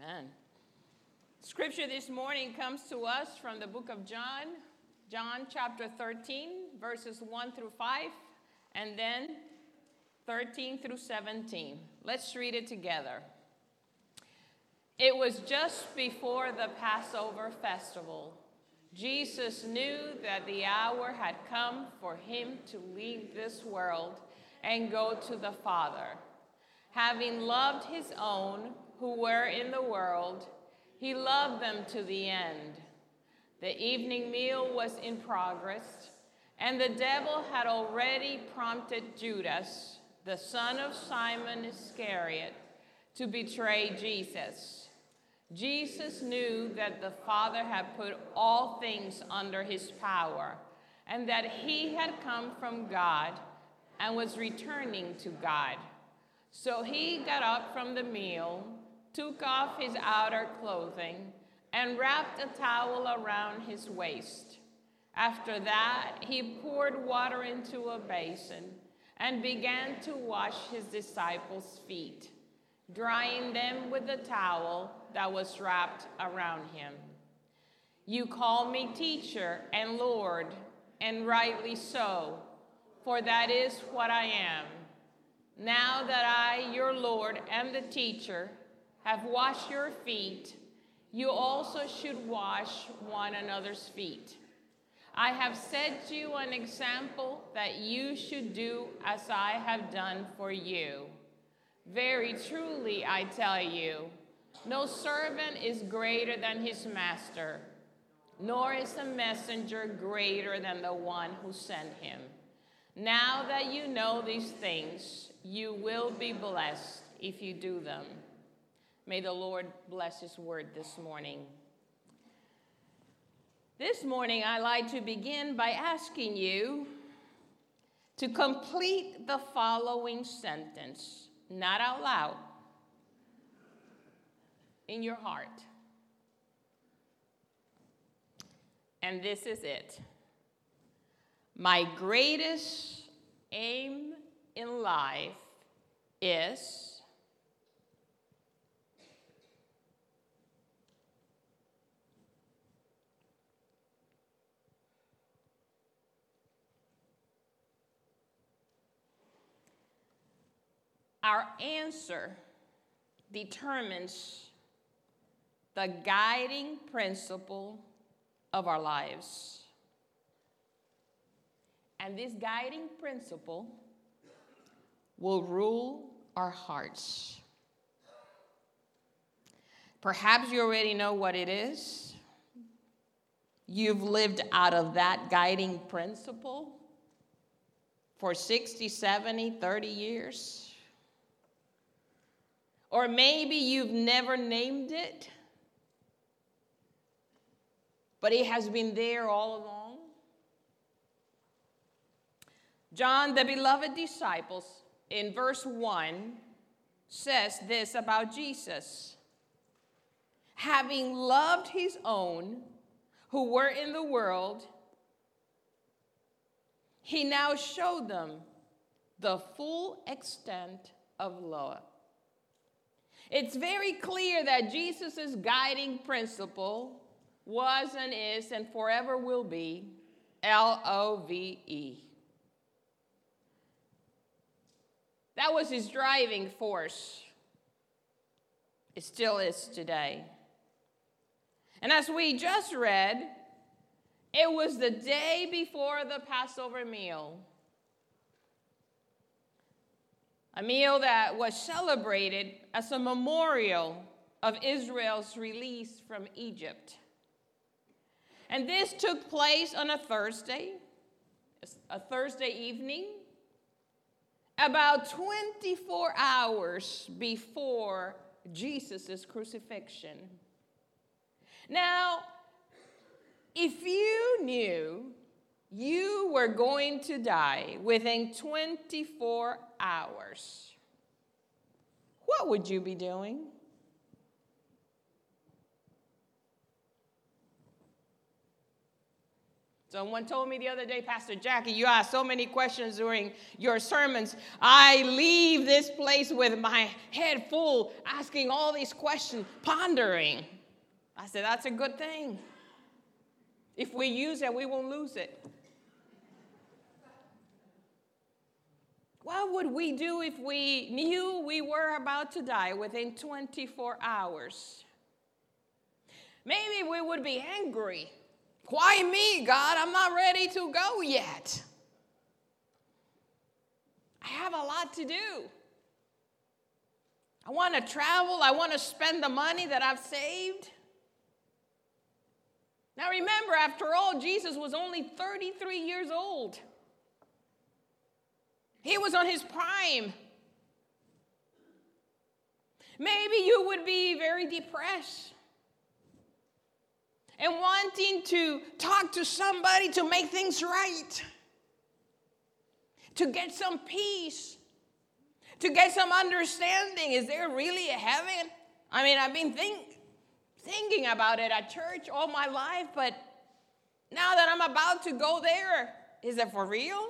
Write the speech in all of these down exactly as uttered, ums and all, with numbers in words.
Amen. Scripture this morning comes to us from the book of John, John chapter thirteen, verses one through five, and then thirteen through seventeen. Let's read it together. It was just before the Passover festival. Jesus knew that the hour had come for him to leave this world and go to the Father. Having loved his own who were in the world, he loved them to the end. The evening meal was in progress, and the devil had already prompted Judas, the son of Simon Iscariot, to betray Jesus. Jesus knew that the Father had put all things under his power, and that he had come from God and was returning to God. So he got up from the meal, took off his outer clothing, and wrapped a towel around his waist. After that, he poured water into a basin and began to wash his disciples' feet, drying them with the towel that was wrapped around him. You call me teacher and Lord, and rightly so, for that is what I am. Now that I, your Lord and the teacher, have washed your feet, you also should wash one another's feet. I have set you an example that you should do as I have done for you. Very truly, I tell you, no servant is greater than his master, nor is a messenger greater than the one who sent him. Now that you know these things, you will be blessed if you do them. May the Lord bless his word this morning. This morning, I'd like to begin by asking you to complete the following sentence, not out loud, in your heart. And this is it. My greatest aim in life is our answer determines the guiding principle of our lives. And this guiding principle will rule our hearts. Perhaps you already know what it is. You've lived out of that guiding principle for sixty, seventy, thirty years. Or maybe you've never named it, but it has been there all along. John, the beloved disciples, in verse one, says this about Jesus. Having loved his own who were in the world, he now showed them the full extent of love. It's very clear that Jesus' guiding principle was and is and forever will be L O V E. That was his driving force. It still is today. And as we just read, it was the day before the Passover meal. A meal that was celebrated as a memorial of Israel's release from Egypt. And this took place on a Thursday, a Thursday evening, about twenty-four hours before Jesus' crucifixion. Now, if you knew you were going to die within twenty-four hours, what would you be doing? Someone told me the other day, Pastor Jackie, you ask so many questions during your sermons. I leave this place with my head full, asking all these questions, pondering. I said, that's a good thing. If we use it, we won't lose it. What would we do if we knew we were about to die within twenty-four hours? Maybe we would be angry. Why me, God? I'm not ready to go yet. I have a lot to do. I want to travel. I want to spend the money that I've saved. Now remember, after all, Jesus was only thirty-three years old. He was on his prime. Maybe you would be very depressed and wanting to talk to somebody to make things right, to get some peace, to get some understanding. Is there really a heaven? I mean, I've been think, thinking about it at church all my life, but now that I'm about to go there, is it for real?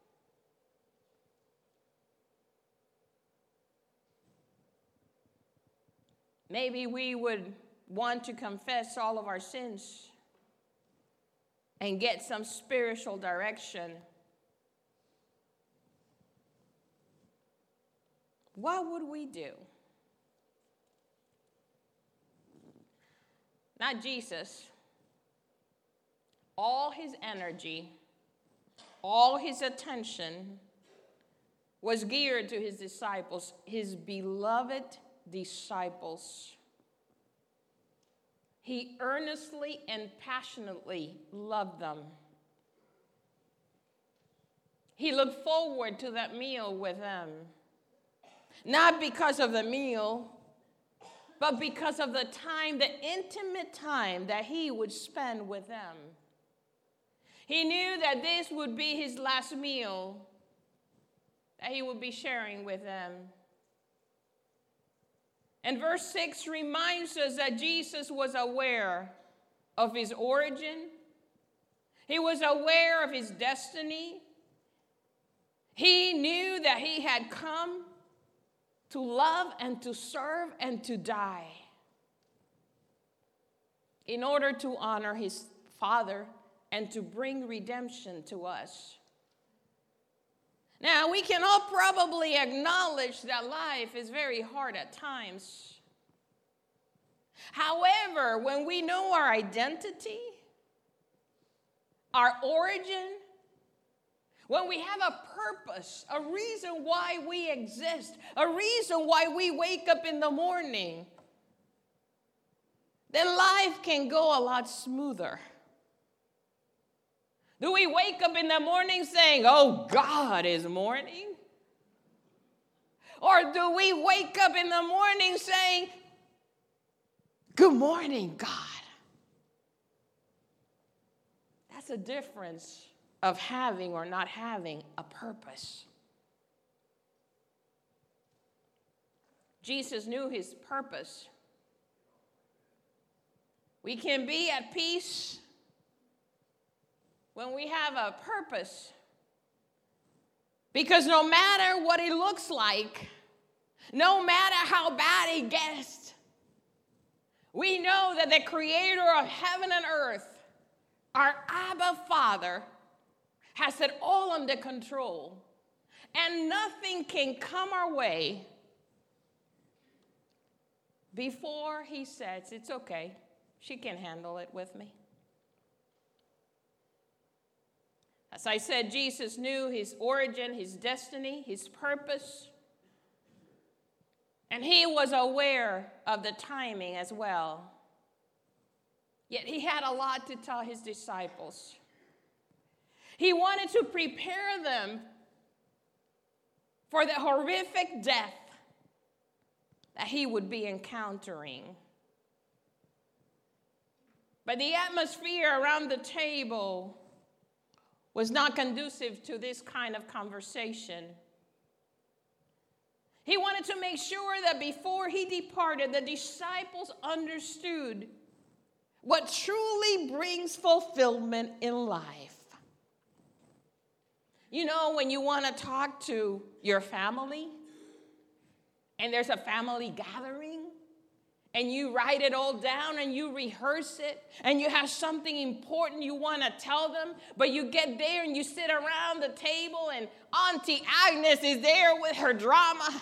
Maybe we would want to confess all of our sins and get some spiritual direction. What would we do? Not Jesus. All his energy, all his attention was geared to his disciples, his beloved disciples. He earnestly and passionately loved them. He looked forward to that meal with them. Not because of the meal, but because of the time, the intimate time that he would spend with them. He knew that this would be his last meal that he would be sharing with them. And verse six reminds us that Jesus was aware of his origin. He was aware of his destiny. He knew that he had come to love and to serve and to die in order to honor his Father and to bring redemption to us. Now, we can all probably acknowledge that life is very hard at times. However, when we know our identity, our origin, when we have a purpose, a reason why we exist, a reason why we wake up in the morning, then life can go a lot smoother. Do we wake up in the morning saying, oh, God is morning? Or do we wake up in the morning saying, good morning, God? That's a difference of having or not having a purpose. Jesus knew his purpose. We can be at peace when we have a purpose. Because no matter what it looks like, no matter how bad it gets, we know that the creator of heaven and earth, our Abba Father, has it all under control. And nothing can come our way before he says, it's okay, she can handle it with me. As I said, Jesus knew his origin, his destiny, his purpose. And he was aware of the timing as well. Yet he had a lot to tell his disciples. He wanted to prepare them for the horrific death that he would be encountering. But the atmosphere around the table was not conducive to this kind of conversation. He wanted to make sure that before he departed, the disciples understood what truly brings fulfillment in life. You know, when you want to talk to your family, and there's a family gathering, and you write it all down and you rehearse it, and you have something important you want to tell them, but you get there and you sit around the table and Auntie Agnes is there with her drama,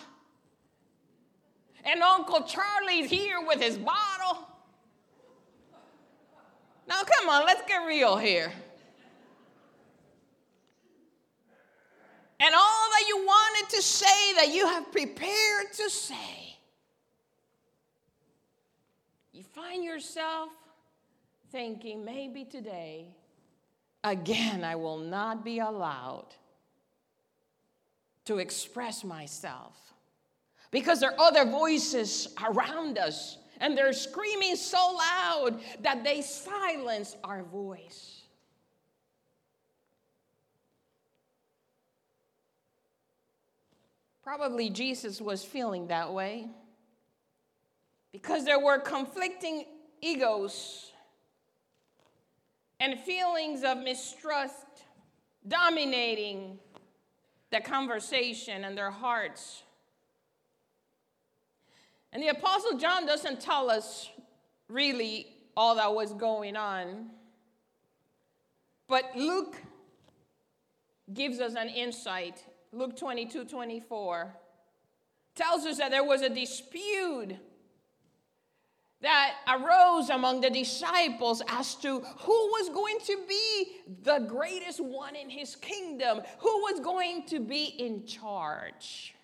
and Uncle Charlie's here with his bottle. Now, come on, let's get real here. And all that you wanted to say, that you have prepared to say, you find yourself thinking, maybe today, again, I will not be allowed to express myself. Because there are other voices around us, and they're screaming so loud that they silence our voice. Probably Jesus was feeling that way because there were conflicting egos and feelings of mistrust dominating the conversation and their hearts. And the Apostle John doesn't tell us really all that was going on, but Luke gives us an insight. Luke twenty-two twenty-four tells us that there was a dispute that arose among the disciples as to who was going to be the greatest one in his kingdom, who was going to be in charge.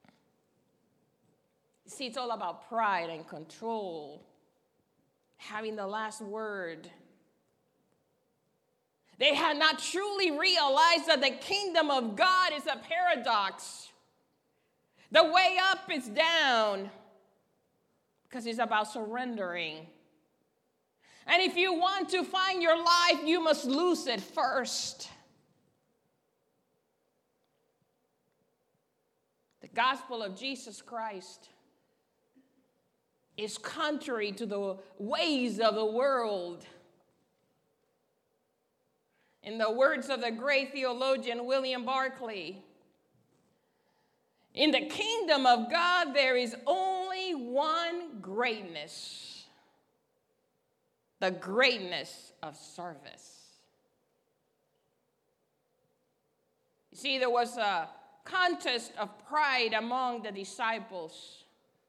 See, it's all about pride and control, having the last word. They had not truly realized that the kingdom of God is a paradox. The way up is down, because it's about surrendering. And if you want to find your life, you must lose it first. The gospel of Jesus Christ is contrary to the ways of the world. In the words of the great theologian William Barclay, in the kingdom of God, there is only one greatness, the greatness of service. You see, there was a contest of pride among the disciples.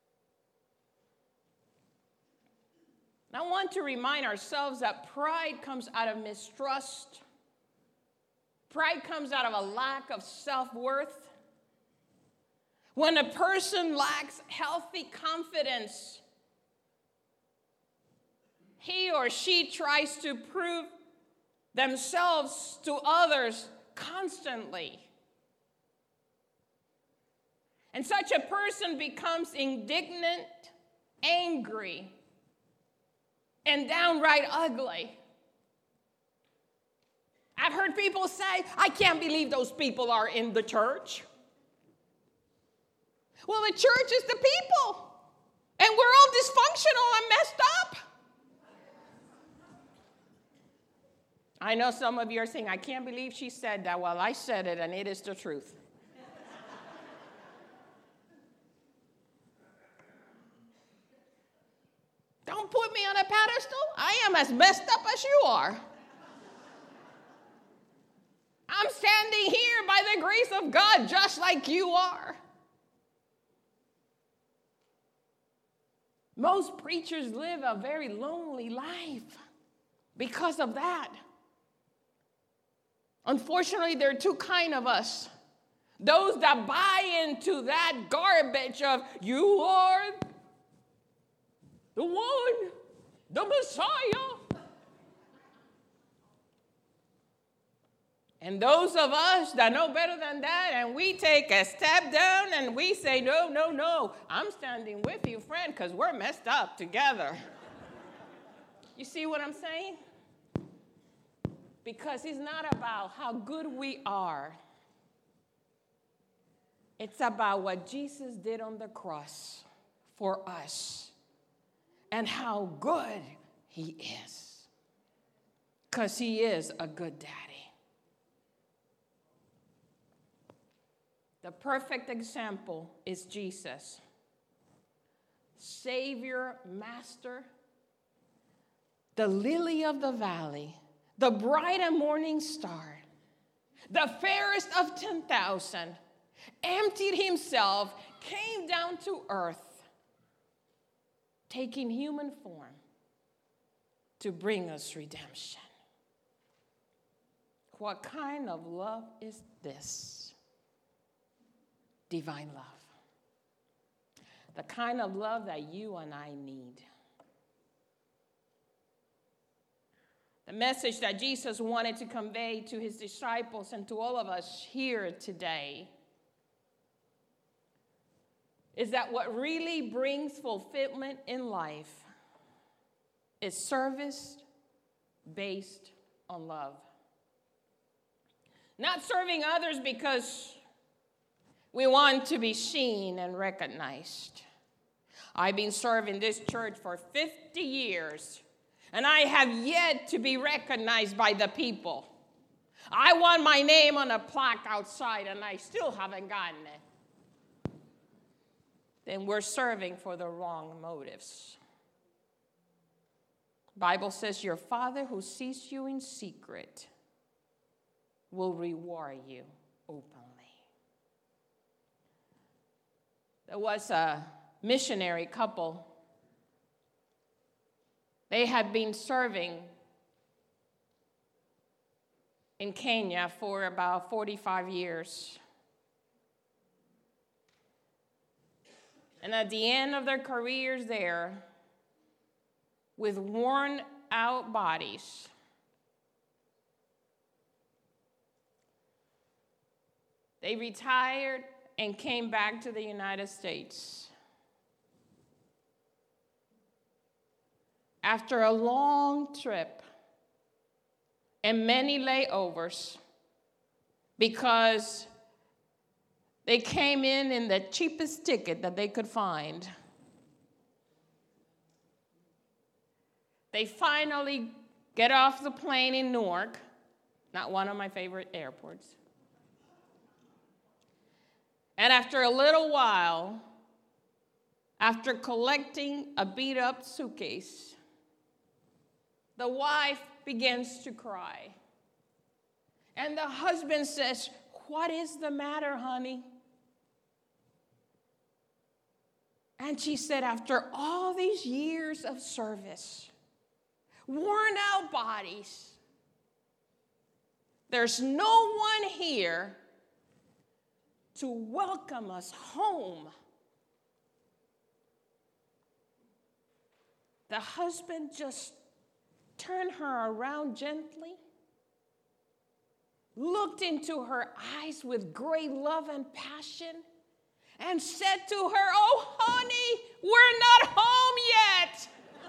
And I want to remind ourselves that pride comes out of mistrust. Pride comes out of a lack of self-worth. When a person lacks healthy confidence, he or she tries to prove themselves to others constantly. And such a person becomes indignant, angry, and downright ugly. I've heard people say, I can't believe those people are in the church. Well, the church is the people, and we're all dysfunctional and messed up. I know some of you are saying, I can't believe she said that. Well, I said it, and it is the truth. Don't put me on a pedestal. I am as messed up as you are. I'm standing here by the grace of God just like you are. Most preachers live a very lonely life because of that. Unfortunately, there are two kinds of us. Those that buy into that garbage of, you are the one, the Messiah. And those of us that know better than that, and we take a step down and we say, no, no, no, I'm standing with you, friend, because we're messed up together. You see what I'm saying? Because it's not about how good we are. It's about what Jesus did on the cross for us and how good he is. Because he is a good daddy. The perfect example is Jesus. Savior, Master, the lily of the valley, the bright and morning star, the fairest of ten thousand, emptied himself, came down to earth, taking human form to bring us redemption. What kind of love is this? Divine love. The kind of love that you and I need. The message that Jesus wanted to convey to his disciples and to all of us here today is that what really brings fulfillment in life is service based on love. Not serving others because we want to be seen and recognized. I've been serving this church for fifty years, and I have yet to be recognized by the people. I want my name on a plaque outside, and I still haven't gotten it. Then we're serving for the wrong motives. The Bible says your Father who sees you in secret will reward you openly. There was a missionary couple. They had been serving in Kenya for about forty-five years. And at the end of their careers there, with worn out bodies, they retired and came back to the United States. After a long trip and many layovers, because they came in in the cheapest ticket that they could find, they finally get off the plane in Newark, not one of my favorite airports. And after a little while, after collecting a beat-up suitcase, the wife begins to cry. And the husband says, "What is the matter, honey?" And she said, after all these years of service, worn out bodies, there's no one here to welcome us home. The husband just turned her around gently, looked into her eyes with great love and passion, and said to her, "Oh, honey, we're not home yet.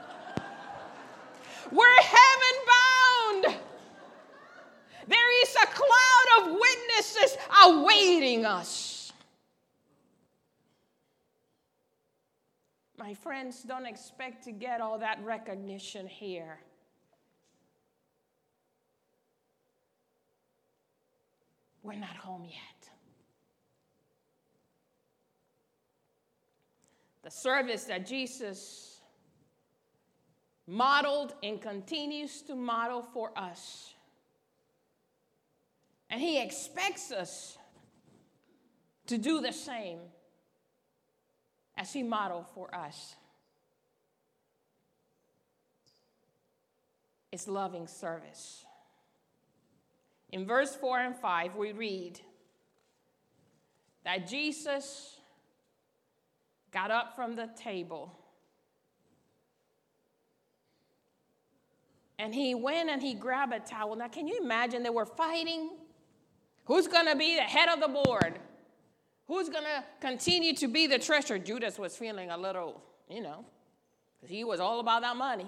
We're heaven bound. There is a cloud of witnesses awaiting us." My friends, don't expect to get all that recognition here. We're not home yet. The service that Jesus modeled and continues to model for us. And he expects us to do the same as he modeled for us. It's loving service. In verse four and five, we read that Jesus got up from the table and he went and he grabbed a towel. Now, can you imagine they were fighting? Who's going to be the head of the board? Who's going to continue to be the treasurer? Judas was feeling a little, you know, because he was all about that money.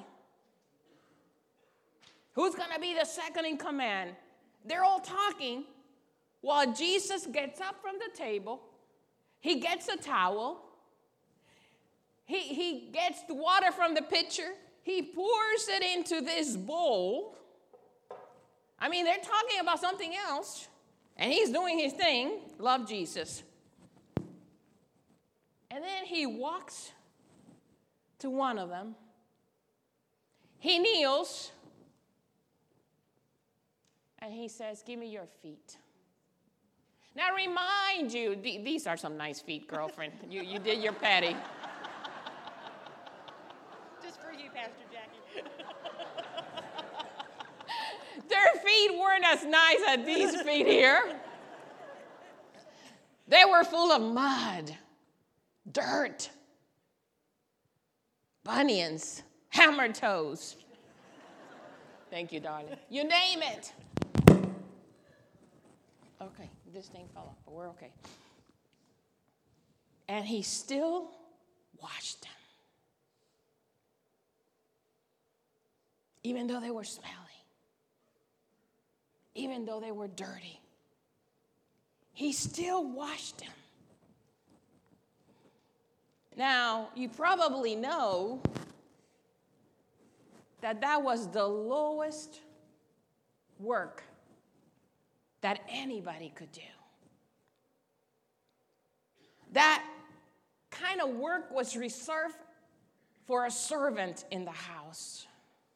Who's going to be the second in command? They're all talking while Jesus gets up from the table. He gets a towel. He, he gets the water from the pitcher. He pours it into this bowl. I mean, they're talking about something else. And he's doing his thing. Love Jesus. And then he walks to one of them. He kneels. And he says, give me your feet. Now, remind you, th- these are some nice feet, girlfriend. you, you did your patty. Just for you, Pastor Jackie. Their feet weren't as nice as these feet here. They were full of mud, dirt, bunions, hammer toes. Thank you, darling. You name it. Okay, this thing fell off, but we're okay. And he still washed them. Even though they were smelly. Even though they were dirty. He still washed them. Now, you probably know that that was the lowest work that anybody could do. That kind of work was reserved for a servant in the house.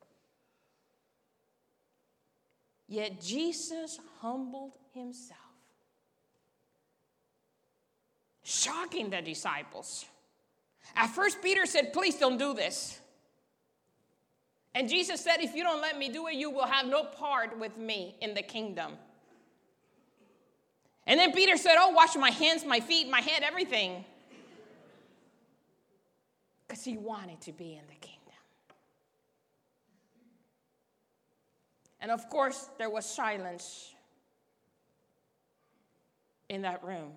Yet Jesus humbled himself, shocking the disciples. At first, Peter said, please don't do this. And Jesus said, if you don't let me do it, you will have no part with me in the kingdom. And then Peter said, oh, wash my hands, my feet, my head, everything. Because he wanted to be in the kingdom. And of course, there was silence in that room.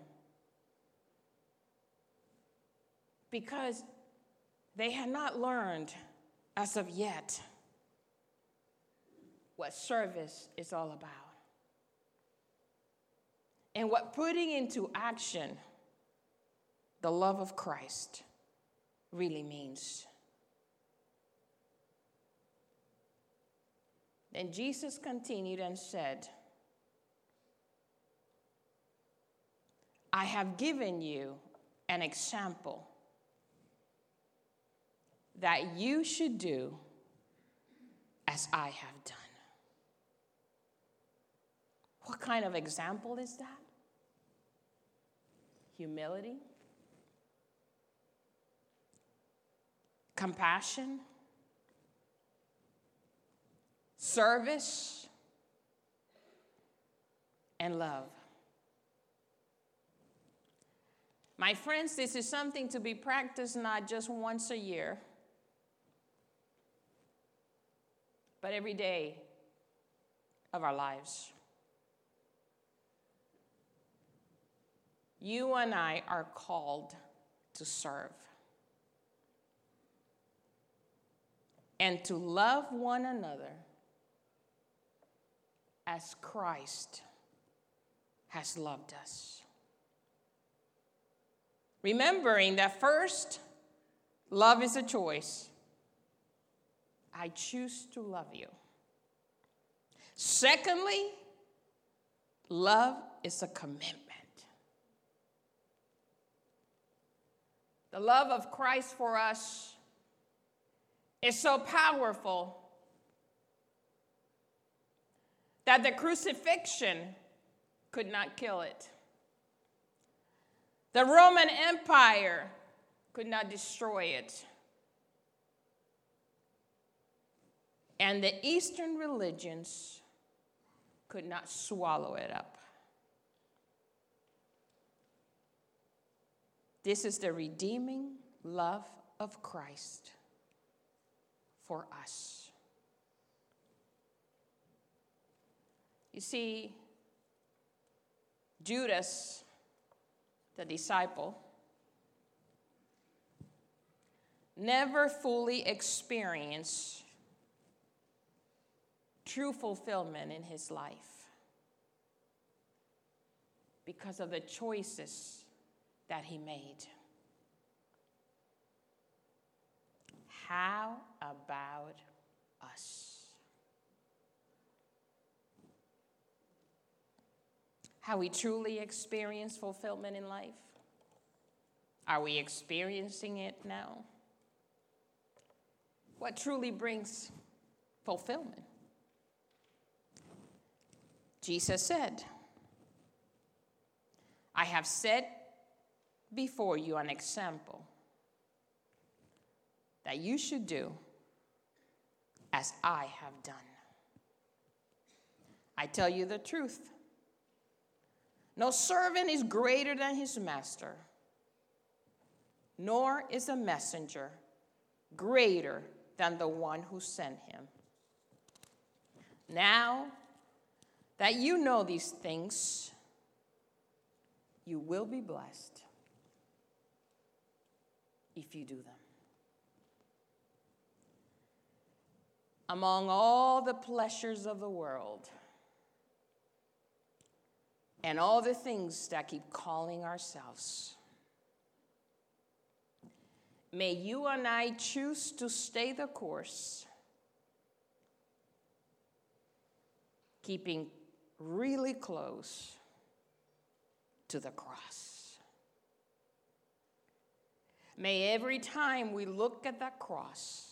Because they had not learned as of yet what service is all about. And what putting into action the love of Christ really means. Then Jesus continued and said, I have given you an example that you should do as I have done. What kind of example is that? Humility, compassion, service, and love. My friends, this is something to be practiced not just once a year, but every day of our lives. You and I are called to serve and to love one another as Christ has loved us. Remembering that first, love is a choice. I choose to love you. Secondly, love is a commitment. The love of Christ for us is so powerful that the crucifixion could not kill it. The Roman Empire could not destroy it. And the Eastern religions could not swallow it up. This is the redeeming love of Christ for us. You see, Judas, the disciple, never fully experienced true fulfillment in his life because of the choices that he made. How about us? Have we truly experienced fulfillment in life? Are we experiencing it now? What truly brings fulfillment? Jesus said, I have set before you an example that you should do as I have done. I tell you the truth. No servant is greater than his master, nor is a messenger greater than the one who sent him. Now that you know these things, you will be blessed if you do them. Among all the pleasures of the world and all the things that keep calling ourselves, may you and I choose to stay the course, keeping really close to the cross. May every time we look at that cross,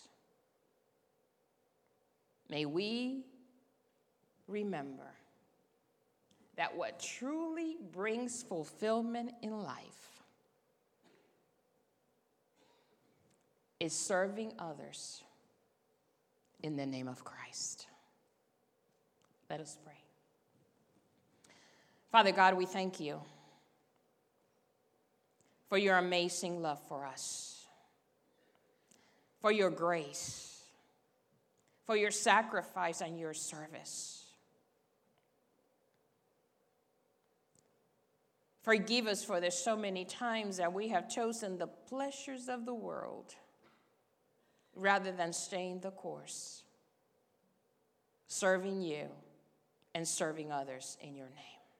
may we remember that what truly brings fulfillment in life is serving others in the name of Christ. Let us pray. Father God, we thank you for your amazing love for us, for your grace, for your sacrifice and your service. Forgive us for there's so many times that we have chosen the pleasures of the world rather than staying the course, serving you and serving others in your name.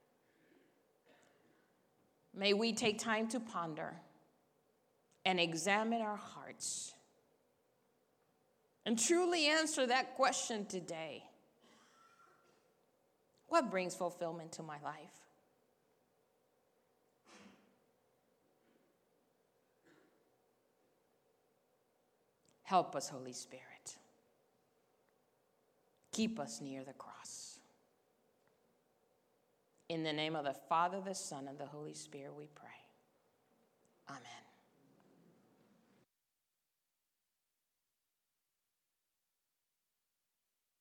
May we take time to ponder and examine our hearts and truly answer that question today. What brings fulfillment to my life? Help us, Holy Spirit. Keep us near the cross. In the name of the Father, the Son, and the Holy Spirit, we pray. Amen.